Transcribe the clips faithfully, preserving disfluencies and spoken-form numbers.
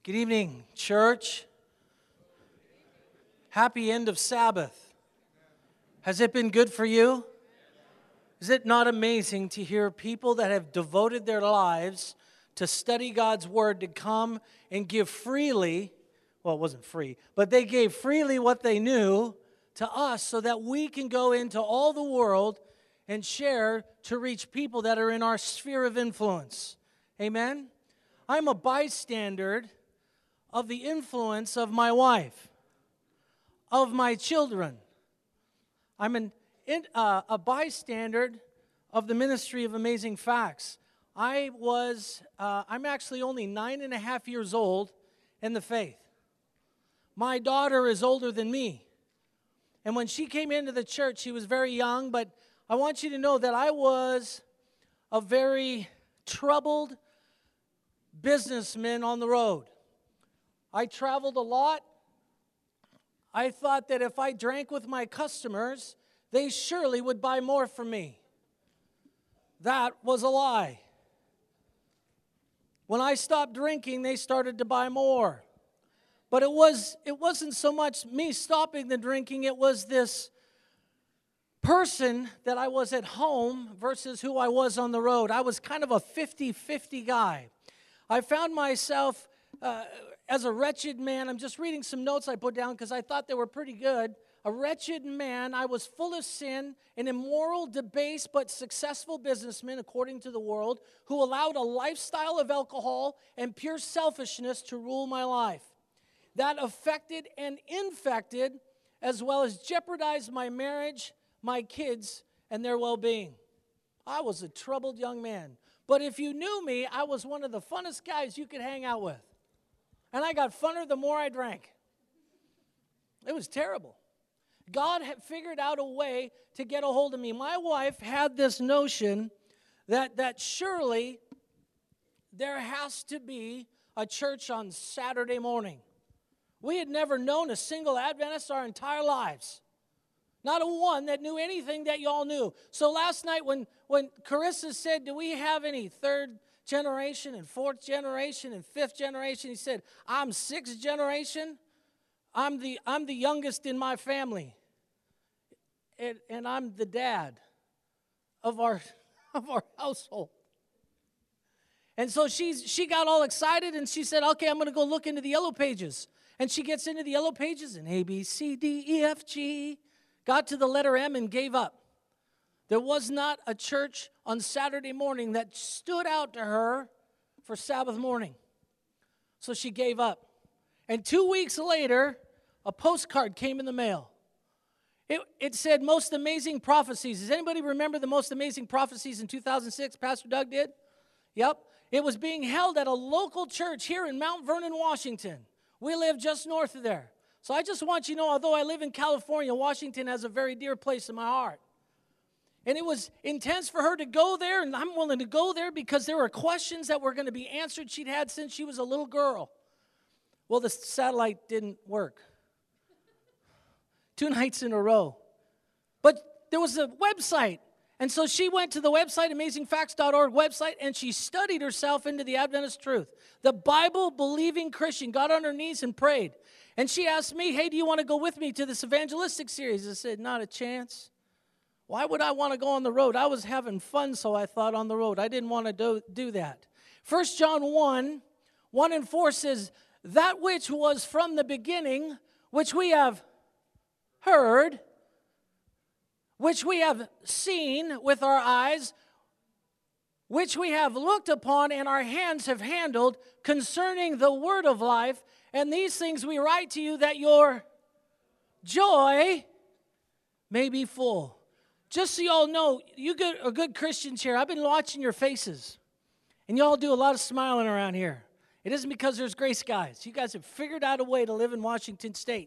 Good evening, church. Happy end of Sabbath. Has it been good for you? Is it not amazing to hear people that have devoted their lives to study God's Word to come and give freely, well, it wasn't free, but they gave freely what they knew to us so that we can go into all the world and share to reach people that are in our sphere of influence. Amen? I'm a bystander of the influence of my wife, of my children. I'm an, in, uh, a bystander of the ministry of Amazing Facts. I was, uh, I'm actually only nine and a half years old in the faith. My daughter is older than me. And when she came into the church, she was very young, but I want you to know that I was a very troubled businessman on the road. I traveled a lot. I thought that if I drank with my customers, they surely would buy more from me. That was a lie. When I stopped drinking, they started to buy more. But it was it wasn't so much me stopping the drinking, it was this person that I was at home versus who I was on the road. I was kind of a fifty-fifty guy. I found myself uh, as a wretched man. I'm just reading some notes I put down because I thought they were pretty good. A wretched man. I was full of sin, an immoral, debased, but successful businessman, according to the world, who allowed a lifestyle of alcohol and pure selfishness to rule my life. That affected and infected, as well as jeopardized my marriage, my kids, and their well-being. I was a troubled young man. But if you knew me, I was one of the funnest guys you could hang out with. And I got funner the more I drank. It was terrible. God had figured out a way to get a hold of me. My wife had this notion that, that surely there has to be a church on Saturday morning. We had never known a single Adventist our entire lives. Not a one that knew anything that y'all knew. So last night when, when Carissa said, do we have any third generation and fourth generation and fifth generation? He said, I'm sixth generation. I'm the, I'm the youngest in my family. And, and I'm the dad of our, of our household. And so she's, she got all excited and she said, okay, I'm going to go look into the yellow pages. And she gets into the yellow pages and A, B, C, D, E, F, G, got to the letter M and gave up. There was not a church on Saturday morning that stood out to her for Sabbath morning. So she gave up. And two weeks later, a postcard came in the mail. It, it said, Most Amazing Prophecies. Does anybody remember the Most Amazing Prophecies in two thousand six? Pastor Doug did? Yep. It was being held at a local church here in Mount Vernon, Washington. We live just north of there. So I just want you to know, although I live in California, Washington has a very dear place in my heart. And it was intense for her to go there, and I'm willing to go there because there were questions that were going to be answered she'd had since she was a little girl. Well, the satellite didn't work. Two nights in a row. But there was a website. And so she went to the website, amazing facts dot org website, and she studied herself into the Adventist truth. The Bible-believing Christian got on her knees and prayed. And she asked me, hey, do you want to go with me to this evangelistic series? I said, not a chance. Why would I want to go on the road? I was having fun, so I thought on the road. I didn't want to do, do that. First John one, one and four says, that which was from the beginning, which we have heard, which we have seen with our eyes, which we have looked upon and our hands have handled concerning the word of life. And these things we write to you that your joy may be full. Just so y'all know, you good, are good Christians here. I've been watching your faces. And y'all do a lot of smiling around here. It isn't because there's grace guys. You guys have figured out a way to live in Washington State.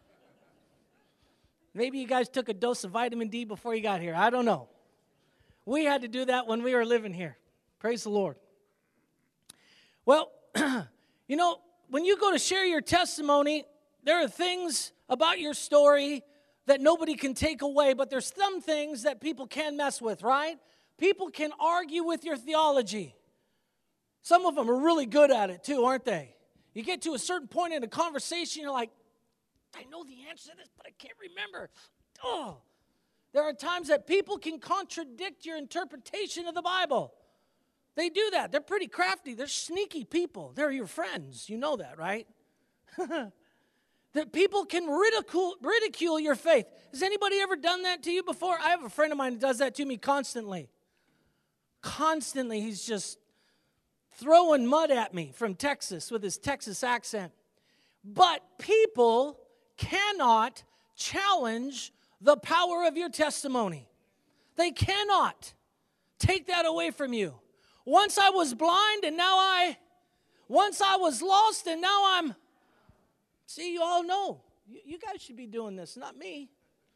Maybe you guys took a dose of vitamin D before you got here. I don't know. We had to do that when we were living here. Praise the Lord. Well, you know, when you go to share your testimony, there are things about your story that nobody can take away, but there's some things that people can mess with, right? People can argue with your theology. Some of them are really good at it too, aren't they? You get to a certain point in a conversation, you're like, I know the answer to this, but I can't remember. Oh, there are times that people can contradict your interpretation of the Bible. They do that. They're pretty crafty. They're sneaky people. They're your friends. You know that, right? That people can ridicule, ridicule your faith. Has anybody ever done that to you before? I have a friend of mine who does that to me constantly. Constantly, he's just throwing mud at me from Texas with his Texas accent. But people cannot challenge the power of your testimony. They cannot take that away from you. Once I was blind and now I, once I was lost and now I'm, see, you all know. You, you guys should be doing this, not me.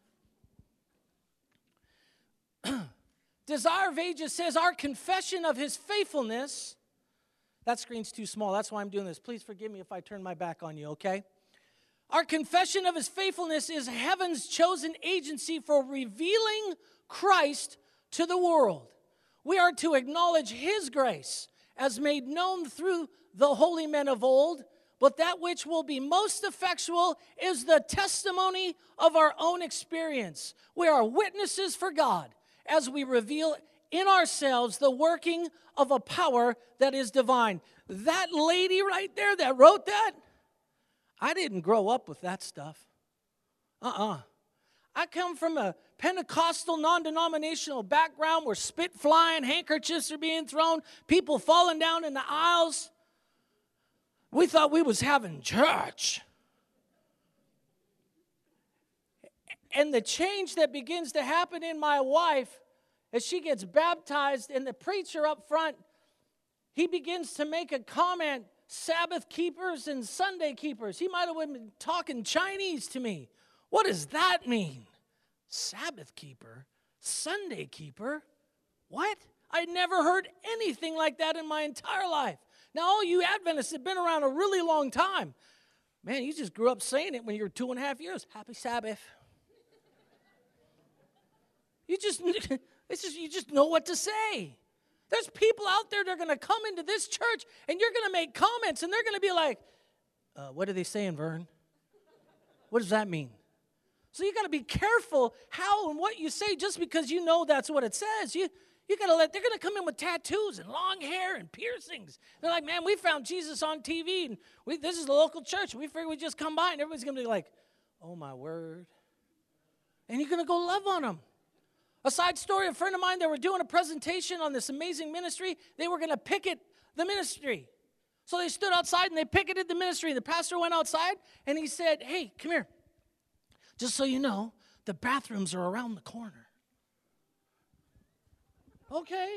Desire of Ages says our confession of his faithfulness, that screen's too small, that's why I'm doing this. Please forgive me if I turn my back on you, okay? Our confession of his faithfulness is heaven's chosen agency for revealing Christ to the world. We are to acknowledge his grace as made known through the holy men of old, but that which will be most effectual is the testimony of our own experience. We are witnesses for God as we reveal in ourselves the working of a power that is divine. That lady right there that wrote that, I didn't grow up with that stuff. Uh-uh. I come from a Pentecostal, non-denominational background where spit flying, handkerchiefs are being thrown, people falling down in the aisles. We thought we was having church. And the change that begins to happen in my wife as she gets baptized and the preacher up front, he begins to make a comment, Sabbath keepers and Sunday keepers. He might have been talking Chinese to me. What does that mean? Sabbath keeper? Sunday keeper? What? I'd never heard anything like that in my entire life. Now, all you Adventists have been around a really long time. Man, you just grew up saying it when you were two and a half years. Happy Sabbath. You just, it's just, you just know what to say. There's people out there that are going to come into this church, and you're going to make comments, and they're going to be like, uh, what are they saying, Vern? What does that mean? So you got to be careful how and what you say just because you know that's what it says. You you got to let, they're going to come in with tattoos and long hair and piercings. They're like, man, we found Jesus on T V, and we, this is the local church. We figured we'd just come by, and everybody's going to be like, oh, my word. And you're going to go love on them. A side story, a friend of mine, they were doing a presentation on this amazing ministry. They were going to picket the ministry. So they stood outside, and they picketed the ministry. The pastor went outside, and he said, hey, come here. Just so you know, the bathrooms are around the corner. Okay.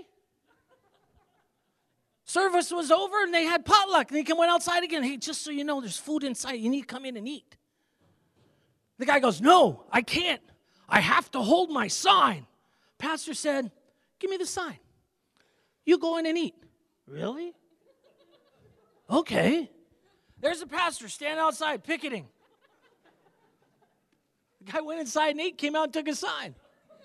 Service was over, and they had potluck. And he went outside again. Hey, just so you know, there's food inside. You need to come in and eat. The guy goes, no, I can't. I have to hold my sign. Pastor said, give me the sign. You go in and eat. Really? Okay. There's the pastor standing outside picketing. The guy went inside and ate, came out and took his sign.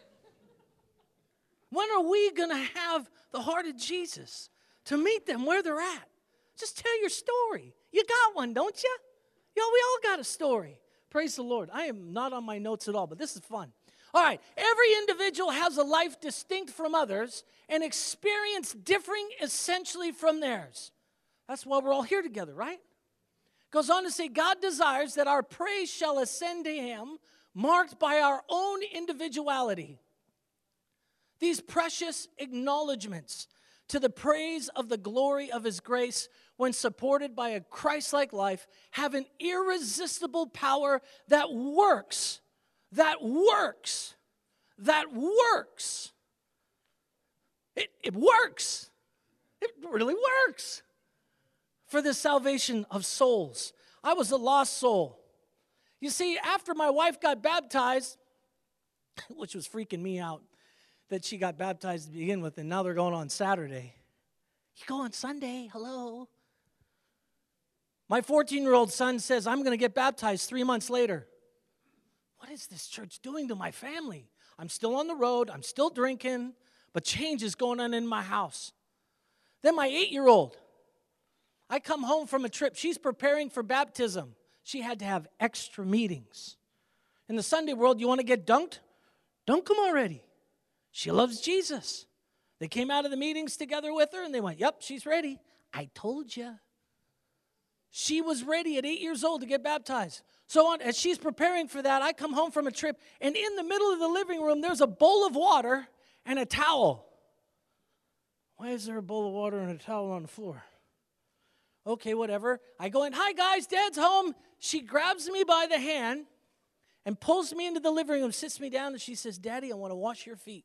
When are we going to have the heart of Jesus to meet them where they're at? Just tell your story. You got one, don't you? Yo, we all got a story. Praise the Lord. I am not on my notes at all, but this is fun. All right, every individual has a life distinct from others and experience differing essentially from theirs. That's why we're all here together, right? Goes on to say, God desires that our praise shall ascend to him, marked by our own individuality. These precious acknowledgments to the praise of the glory of his grace, when supported by a Christ-like life, have an irresistible power that works, that works, that works. It, it works. It really works for the salvation of souls. I was a lost soul. You see, after my wife got baptized, which was freaking me out, that she got baptized to begin with, and now they're going on Saturday. You go on Sunday, hello. My fourteen-year-old son says, I'm going to get baptized three months later. What is this church doing to my family? I'm still on the road, I'm still drinking, but change is going on in my house. Then my eight-year-old, I come home from a trip. She's preparing for baptism. She had to have extra meetings. In the Sunday world, you want to get dunked? Dunk them already. She loves Jesus. They came out of the meetings together with her, and they went, yep, she's ready. I told you. She was ready at eight years old to get baptized. So on, as she's preparing for that, I come home from a trip, and in the middle of the living room, there's a bowl of water and a towel. Why is there a bowl of water and a towel on the floor? Okay, whatever. I go in, hi guys, Dad's home. She grabs me by the hand and pulls me into the living room, sits me down, and she says, Daddy, I want to wash your feet.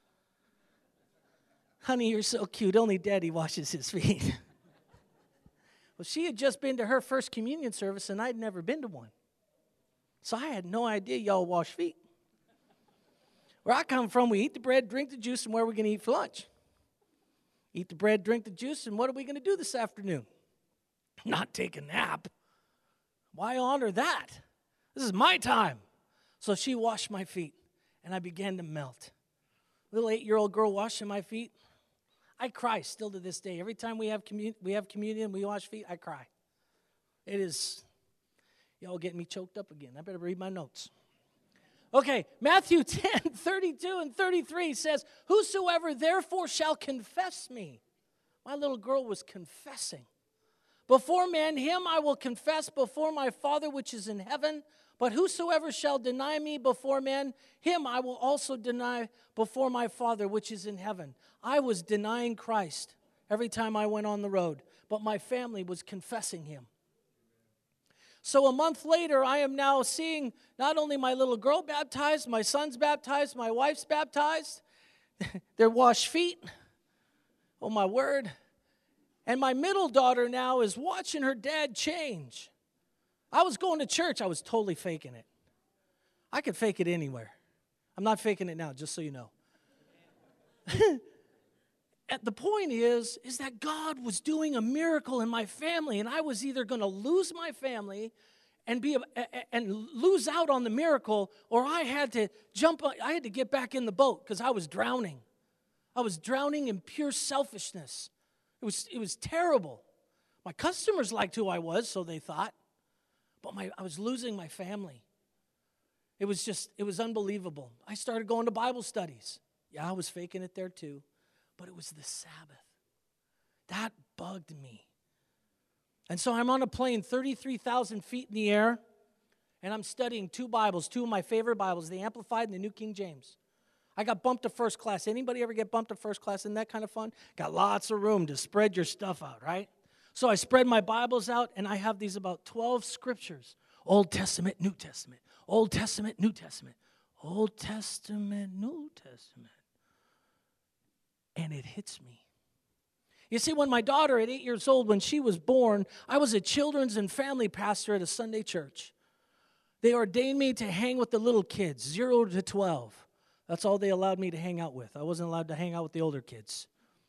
Honey, you're so cute. Only Daddy washes his feet. Well, she had just been to her first communion service, and I'd never been to one. So I had no idea y'all wash feet. Where I come from, we eat the bread, drink the juice, and where are we going to eat for lunch? Eat the bread, drink the juice, and what are we going to do this afternoon? Not take a nap. Why honor that? This is my time. So she washed my feet, and I began to melt. Little eight-year-old girl washing my feet. I cry still to this day. Every time we have commun- we have communion, we wash feet, I cry. It is, y'all getting me choked up again. I better read my notes. Okay, Matthew ten, thirty-two and thirty-three says, whosoever therefore shall confess me. My little girl was confessing. Before men, him I will confess before my Father which is in heaven. But whosoever shall deny me before men, him I will also deny before my Father which is in heaven. I was denying Christ every time I went on the road, but my family was confessing him. So a month later, I am now seeing not only my little girl baptized, my son's baptized, my wife's baptized. They're washed feet. Oh, my word. And my middle daughter now is watching her dad change. I was going to church. I was totally faking it. I could fake it anywhere. I'm not faking it now, just so you know. And the point is, is that God was doing a miracle in my family, and I was either going to lose my family and be a, and lose out on the miracle, or I had to jump. I had to get back in the boat because I was drowning. I was drowning in pure selfishness. It was it was terrible. My customers liked who I was, so they thought, but my I was losing my family. It was just it was unbelievable. I started going to Bible studies. Yeah, I was faking it there too. But it was the Sabbath. That bugged me. And so I'm on a plane thirty-three thousand feet in the air, and I'm studying two Bibles, two of my favorite Bibles, the Amplified and the New King James. I got bumped to first class. Anybody ever get bumped to first class? Isn't that kind of fun? Got lots of room to spread your stuff out, right? So I spread my Bibles out, and I have these about twelve scriptures. Old Testament, New Testament. Old Testament, New Testament. Old Testament, New Testament. And it hits me. You see, when my daughter at eight years old, when she was born, I was a children's and family pastor at a Sunday church. They ordained me to hang with the little kids, zero to twelve. That's all they allowed me to hang out with. I wasn't allowed to hang out with the older kids.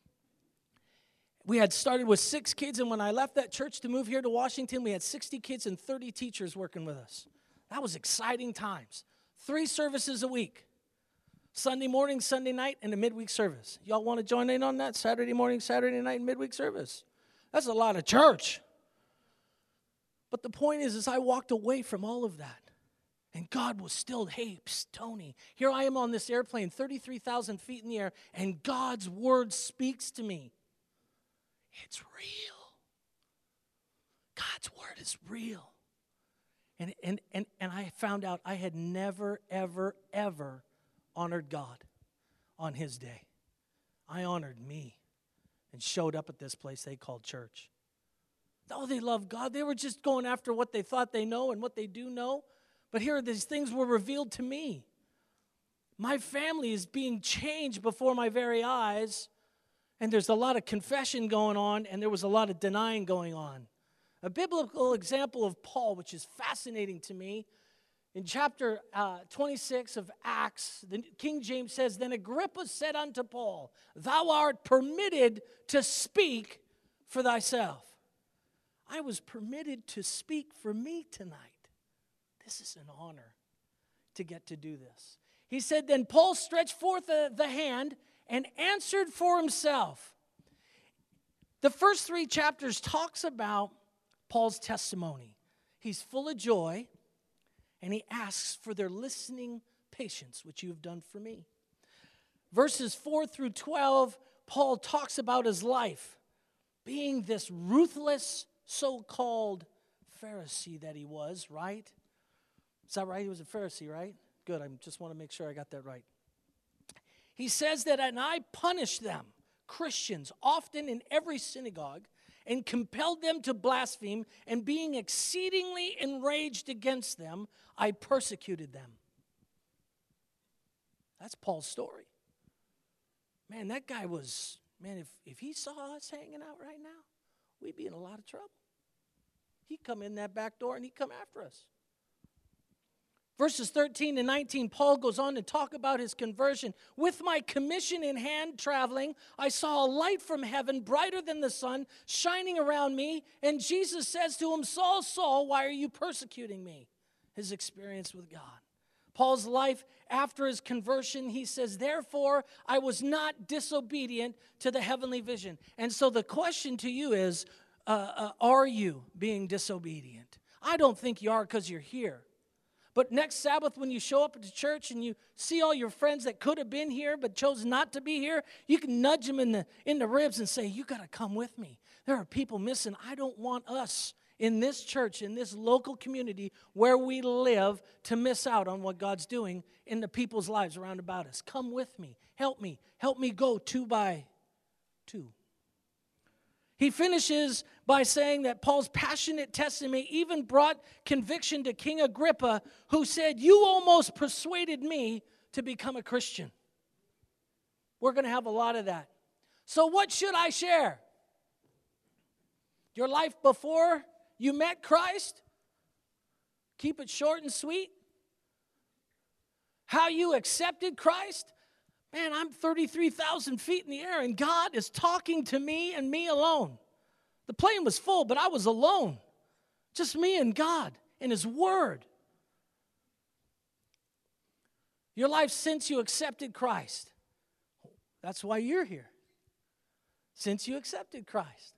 We had started with six kids, and when I left that church to move here to Washington, we had sixty kids and thirty teachers working with us. That was exciting times. Three services a week. Sunday morning, Sunday night, and a midweek service. Y'all want to join in on that? Saturday morning, Saturday night, and midweek service. That's a lot of church. But the point is, is I walked away from all of that. And God was still, hey, psst, Tony, here I am on this airplane, thirty-three thousand feet in the air, and God's word speaks to me. It's real. God's word is real. And, and, and, and I found out I had never, ever, ever honored God on his day. I honored me and showed up at this place they called church. Oh, they love God. They were just going after what they thought they know and what they do know. But here, these things were revealed to me. My family is being changed before my very eyes, and there's a lot of confession going on, and there was a lot of denying going on. A biblical example of Paul, which is fascinating to me, in chapter uh, twenty-six of Acts, the King James says, Then Agrippa said unto Paul, Thou art permitted to speak for thyself. I was permitted to speak for me tonight. This is an honor to get to do this. He said, Then Paul stretched forth the, the hand and answered for himself. The first three chapters talks about Paul's testimony. He's full of joy, and he asks for their listening patience, which you have done for me. Verses four through twelve, Paul talks about his life being this ruthless, so-called Pharisee that he was, right? Is that right? He was a Pharisee, right? Good, I just want to make sure I got that right. He says that, and I punished them, Christians, often in every synagogue, and compelled them to blaspheme, and being exceedingly enraged against them, I persecuted them. That's Paul's story. Man, that guy was, man, if, if he saw us hanging out right now, we'd be in a lot of trouble. He'd come in that back door and he'd come after us. Verses thirteen and nineteen, Paul goes on to talk about his conversion. With my commission in hand traveling, I saw a light from heaven brighter than the sun shining around me. And Jesus says to him, Saul, Saul, why are you persecuting me? His experience with God. Paul's life after his conversion, he says, therefore, I was not disobedient to the heavenly vision. And so the question to you is, uh, uh, are you being disobedient? I don't think you are because you're here. But next Sabbath, when you show up at the church and you see all your friends that could have been here but chose not to be here, you can nudge them in the, in the ribs and say, you got to come with me. There are people missing. I don't want us in this church, in this local community where we live, to miss out on what God's doing in the people's lives around about us. Come with me. Help me. Help me go two by two. He finishes by saying that Paul's passionate testimony even brought conviction to King Agrippa, who said, you almost persuaded me to become a Christian. We're going to have a lot of that. So what should I share? Your life before you met Christ? Keep it short and sweet. How you accepted Christ? Man, I'm thirty-three thousand feet in the air, and God is talking to me and me alone. The plane was full, but I was alone. Just me and God and His Word. Your life since you accepted Christ. That's why you're here. Since you accepted Christ.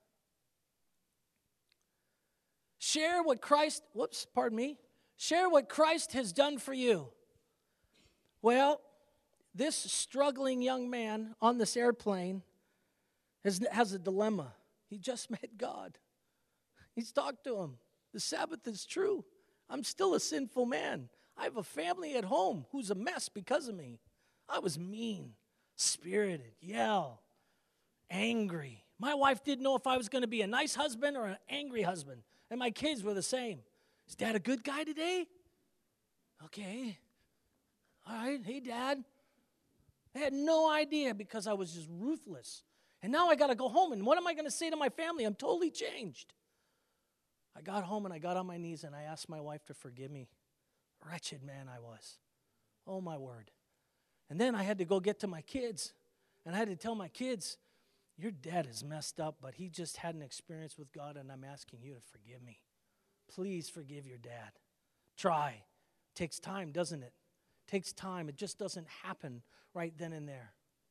Share what Christ, whoops, pardon me. Share what Christ has done for you. Well, this struggling young man on this airplane has, has a dilemma. He just met God. He's talked to Him. The Sabbath is true. I'm still a sinful man. I have a family at home who's a mess because of me. I was mean, spirited, yell, angry. My wife didn't know if I was going to be a nice husband or an angry husband. And my kids were the same. Is Dad a good guy today? Okay. All right. Hey, Dad. I had no idea because I was just ruthless. And now I got to go home. And what am I going to say to my family? I'm totally changed. I got home and I got on my knees and I asked my wife to forgive me. Wretched man I was. Oh, my word. And then I had to go get to my kids. And I had to tell my kids, your dad is messed up, but he just had an experience with God, and I'm asking you to forgive me. Please forgive your dad. Try. It takes time, doesn't it? It takes time. It just doesn't happen right then and there.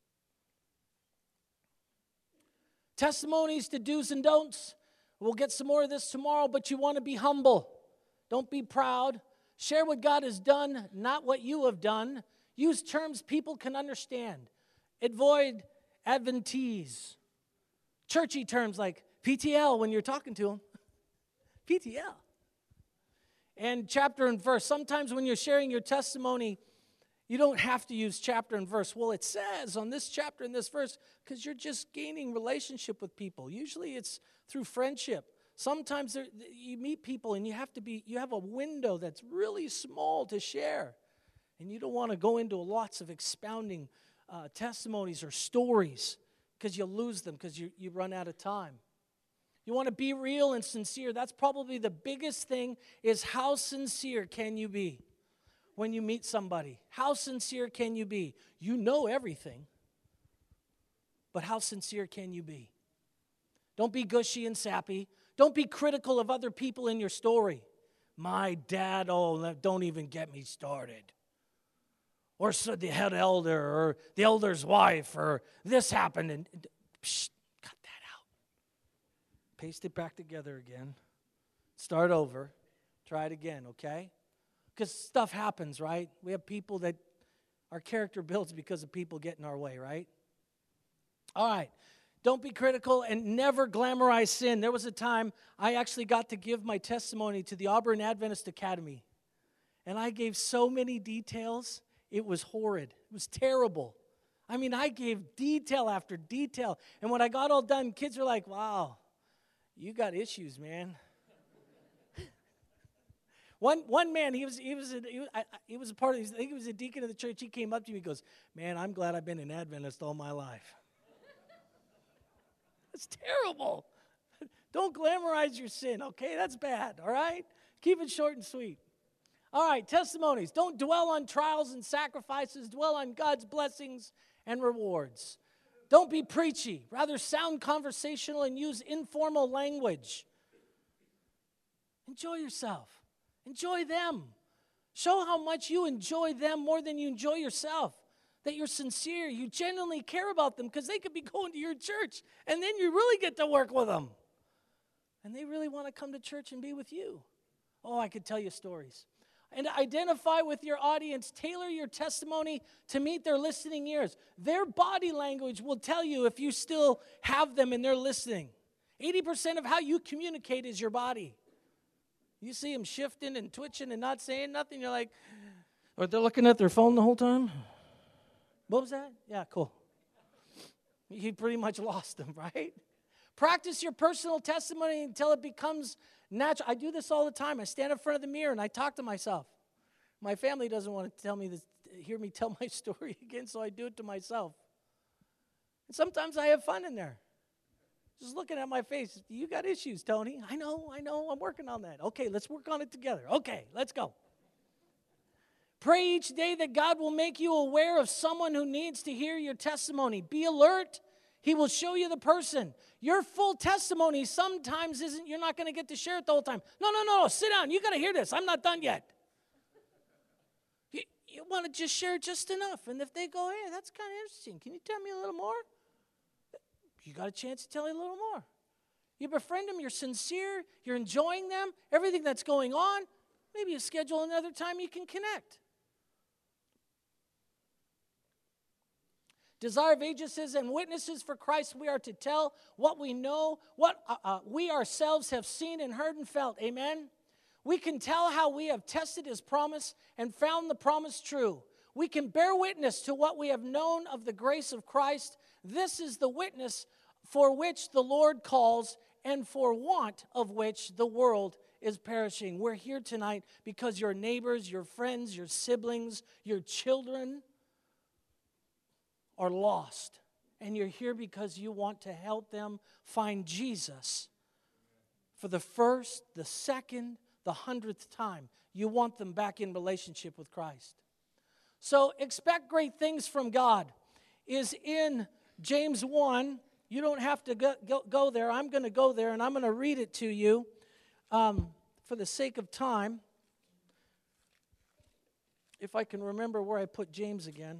Testimonies to do's and don'ts. We'll get some more of this tomorrow, but you want to be humble. Don't be proud. Share what God has done, not what you have done. Use terms people can understand. Avoid adventise. Churchy terms like P T L when you're talking to them. P T L. And chapter and verse. Sometimes when you're sharing your testimony, you don't have to use chapter and verse. Well, it says on this chapter and this verse because you're just gaining relationship with people. Usually it's through friendship. Sometimes there, you meet people and you have to be, you have a window that's really small to share. And you don't want to go into lots of expounding uh, testimonies or stories because you'll lose them because you, you run out of time. You want to be real and sincere. That's probably the biggest thing is how sincere can you be when you meet somebody? How sincere can you be? You know everything, but how sincere can you be? Don't be gushy and sappy. Don't be critical of other people in your story. My dad, oh, don't even get me started. Or so the head elder, or the elder's wife, or this happened, and psh, cut that out. paste it back together again. Start over. Try it again, okay? Because stuff happens, right? We have people that our character builds because of people getting in our way, right? All right. Don't be critical and never glamorize sin. There was a time I actually got to give my testimony to the Auburn Adventist Academy. And I gave so many details, it was horrid. It was terrible. I mean, I gave detail after detail. And when I got all done, kids were like, wow, you got issues, man. One one man, he was he was a, he, was, I, he was a part of. I think he was a deacon of the church. He came up to me, he goes, "Man, I'm glad I've been an Adventist all my life." That's terrible. Don't glamorize your sin, okay? That's bad. All right, keep it short and sweet. All right, testimonies. Don't dwell on trials and sacrifices. Dwell on God's blessings and rewards. Don't be preachy. Rather, sound conversational and use informal language. Enjoy yourself. Enjoy them. Show how much you enjoy them more than you enjoy yourself. That you're sincere. You genuinely care about them because they could be going to your church and then you really get to work with them. And they really want to come to church and be with you. Oh, I could tell you stories. And identify with your audience. Tailor your testimony to meet their listening ears. Their body language will tell you if you still have them and they're listening. eighty percent of how you communicate is your body. You see them shifting and twitching and not saying nothing. You're like, or they're looking at their phone the whole time. What was that? Yeah, cool. You pretty much lost them, right? Practice your personal testimony until it becomes natural. I do this all the time. I stand in front of the mirror and I talk to myself. My family doesn't want to tell me this, hear me tell my story again, so I do it to myself. And sometimes I have fun in there. Just looking at my face, you got issues, Tony. I know, I know, I'm working on that. Okay, let's work on it together. Okay, let's go. Pray each day that God will make you aware of someone who needs to hear your testimony. Be alert. He will show you the person. Your full testimony sometimes isn't, you're not going to get to share it the whole time. No, no, no, sit down. You got to hear this. I'm not done yet. You, you want to just share just enough. And if they go, hey, that's kind of interesting. Can you tell me a little more? You got a chance to tell you a little more. You befriend them, you're sincere, you're enjoying them, everything that's going on. Maybe you schedule another time you can connect. Desire of Ages says, and witnesses for Christ we are to tell what we know, what uh, uh, we ourselves have seen and heard and felt. Amen? We can tell how we have tested his promise and found the promise true. We can bear witness to what we have known of the grace of Christ. This is the witness for which the Lord calls and for want of which the world is perishing. We're here tonight because your neighbors, your friends, your siblings, your children are lost. And you're here because you want to help them find Jesus for the first, the second, the hundredth time. You want them back in relationship with Christ. So expect great things from God is in James one. You don't have to go, go, go there. I'm going to go there, and I'm going to read it to you um, for the sake of time. If I can remember where I put James again.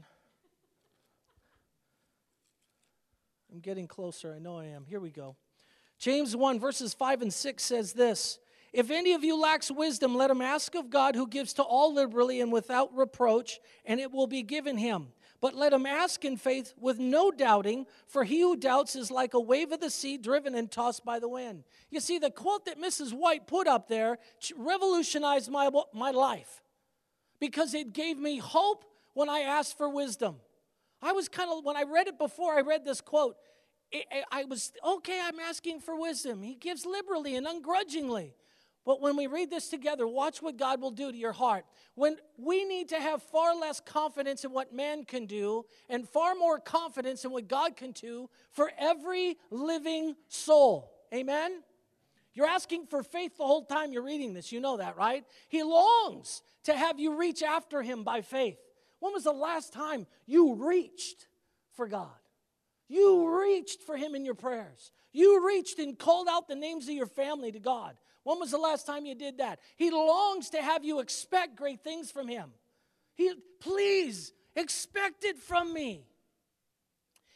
I'm getting closer. I know I am. Here we go. James one, verses five and six says this. If any of you lacks wisdom, let him ask of God, who gives to all liberally and without reproach, and it will be given him. But let him ask in faith with no doubting, for he who doubts is like a wave of the sea driven and tossed by the wind. You see, the quote that Missus White put up there revolutionized my, my life because it gave me hope when I asked for wisdom. I was kind of, when I read it before I read this quote, it, I was, okay, I'm asking for wisdom. He gives liberally and ungrudgingly. But when we read this together, watch what God will do to your heart. When we need to have far less confidence in what man can do and far more confidence in what God can do for every living soul. Amen? You're asking for faith the whole time you're reading this. You know that, right? He longs to have you reach after him by faith. When was the last time you reached for God? You reached for him in your prayers. You reached and called out the names of your family to God. When was the last time you did that? He longs to have you expect great things from him. He, please, expect it from me.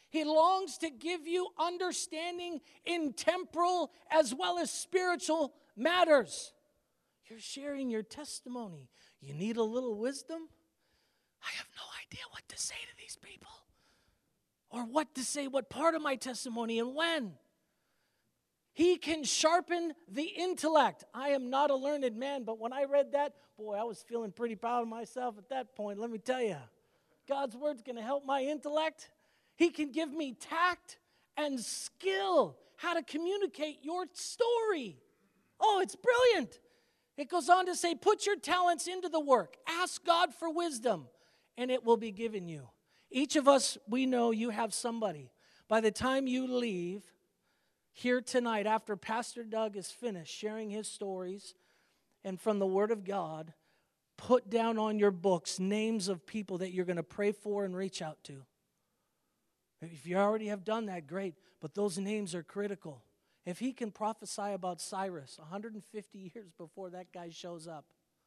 He longs to give you understanding in temporal as well as spiritual matters. You're sharing your testimony. You need a little wisdom? I have no idea what to say to these people. Or what to say, what part of my testimony and when. He can sharpen the intellect. I am not a learned man, but when I read that, boy, I was feeling pretty proud of myself at that point. Let me tell you, God's word's going to help my intellect. He can give me tact and skill, how to communicate your story. Oh, it's brilliant. It goes on to say, put your talents into the work. Ask God for wisdom, and it will be given you. Each of us, we know you have somebody. By the time you leave here tonight, after Pastor Doug is finished sharing his stories and from the Word of God, put down on your books names of people that you're going to pray for and reach out to. If you already have done that, great, but those names are critical. If he can prophesy about Cyrus one hundred fifty years before that guy shows up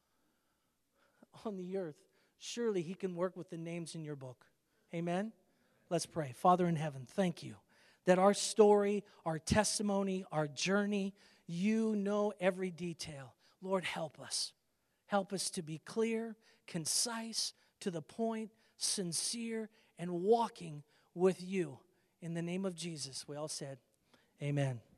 on the earth, surely he can work with the names in your book. Amen? Let's pray. Father in heaven, thank you that our story, our testimony, our journey, you know every detail. Lord, help us. Help us to be clear, concise, to the point, sincere, and walking with you. In the name of Jesus, we all said, amen.